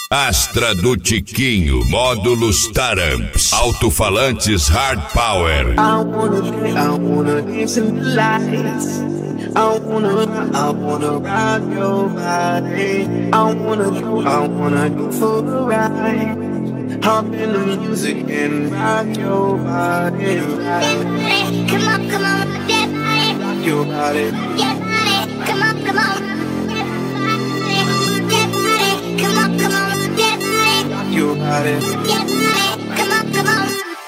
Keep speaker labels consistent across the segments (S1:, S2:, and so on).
S1: Astra do Tiquinho, módulos Taramps, alto-falantes Hard Power.
S2: I wanna dance in the lights. I wanna rock your body. I wanna go for the ride. Hop in the music and rock your body.
S3: Come on, rock that body.
S2: Rock your body.
S3: That body. Come on, rock that body. Come on, rock that body.
S2: Rock your body.
S3: That body. Come on.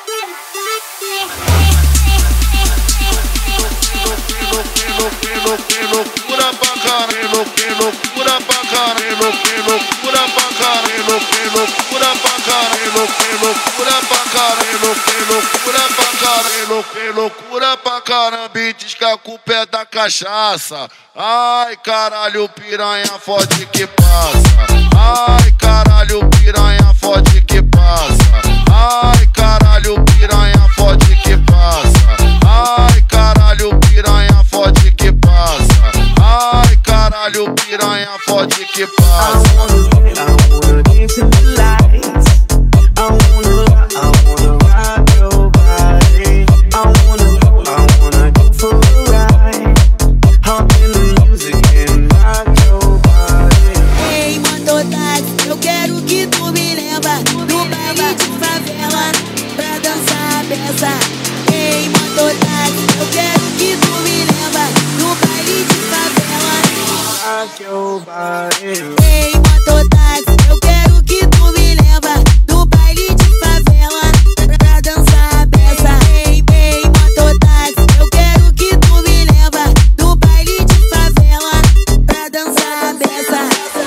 S4: Que loucura pra caramba, que loucura pra caramba, que loucura pra caramba, que loucura pra caramba, que loucura pra caramba, que loucura pra caramba, que loucura pra caramba, e diz que a culpa é da cachaça. Ai, caralho, piranha fode que passa. Ai, caralho, piranha fode que passa. Ai, caralho, piranha fode que passa. Ai, caralho, piranha fode que passa. Ai, caralho, piranha fode que passa.
S2: I wanna dance in the lights. I wanna rock your body. I wanna go for a ride. Hop in the music and rock your body.
S5: Ei, mototáxi, eu quero que tu me leva no baile de favela pra dançar a beça. Ei, mototáxi, eu quero que tu me leva no baile de favela.
S2: Rock your body.
S5: Ei, mototáxi, eu quero que tu me leva no baile de favela pra dançar a beça. Ei, mototáxi, eu quero que tu me leva no baile de favela pra dançar a beça.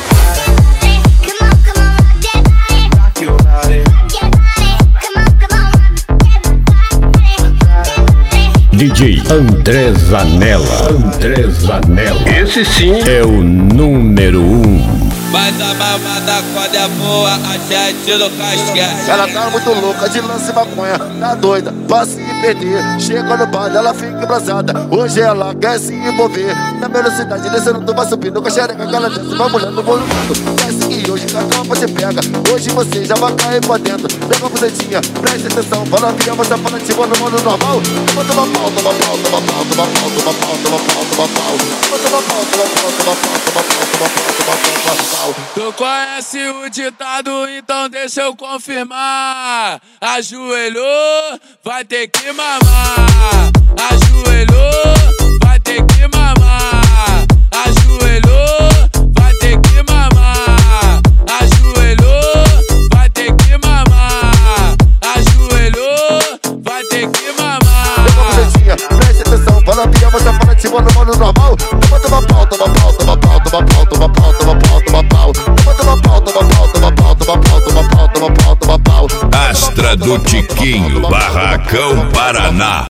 S3: Come on, rock that body.
S2: Rock your body.
S3: That body. Come on, rock that body.
S6: DJ André Zanella. Esse sim é o número 1.
S7: Mas a mamada quando é boa, a gente no casquete.
S4: Ela tá muito louca de lance maconha, tá doida, pra se perder. Chega no bar, ela fica embrasada. Hoje ela quer se envolver. Na velocidade, descendo, tu vai subindo com a xereca que ela desce, vai mulher no movimento. Desce que hoje na cama você pega. Hoje você já vai cair pra dentro. Pega a buzetinha, preste atenção. Fala via, você fala tipo no modo normal. Toma pau, toma pau, toma pau, toma pau, toma pau, toma pau, toma pau. Toma pau, toma pau, toma pau, toma pau, toma pau, toma pau.
S7: Tu conhece o ditado, então deixa eu confirmar. Ajoelhou, vai ter que mamar. Ajoelhou, vai ter que mamar. Ajoelhou, vai ter que mamar. Ajoelhou, vai ter que mamar. Ajoelhou, vai ter que mamar.
S4: Pega a buzetinha, preste atenção. Fala via, você fala tipo no modo normal. Toma pau, toma pau, toma pau, toma pau, toma pau, toma pau, toma pau. Toma pau, toma pau, toma pau, toma pau, toma pau, toma pau, toma pau.
S1: Astra do Tiquinho, Barracão, Paraná.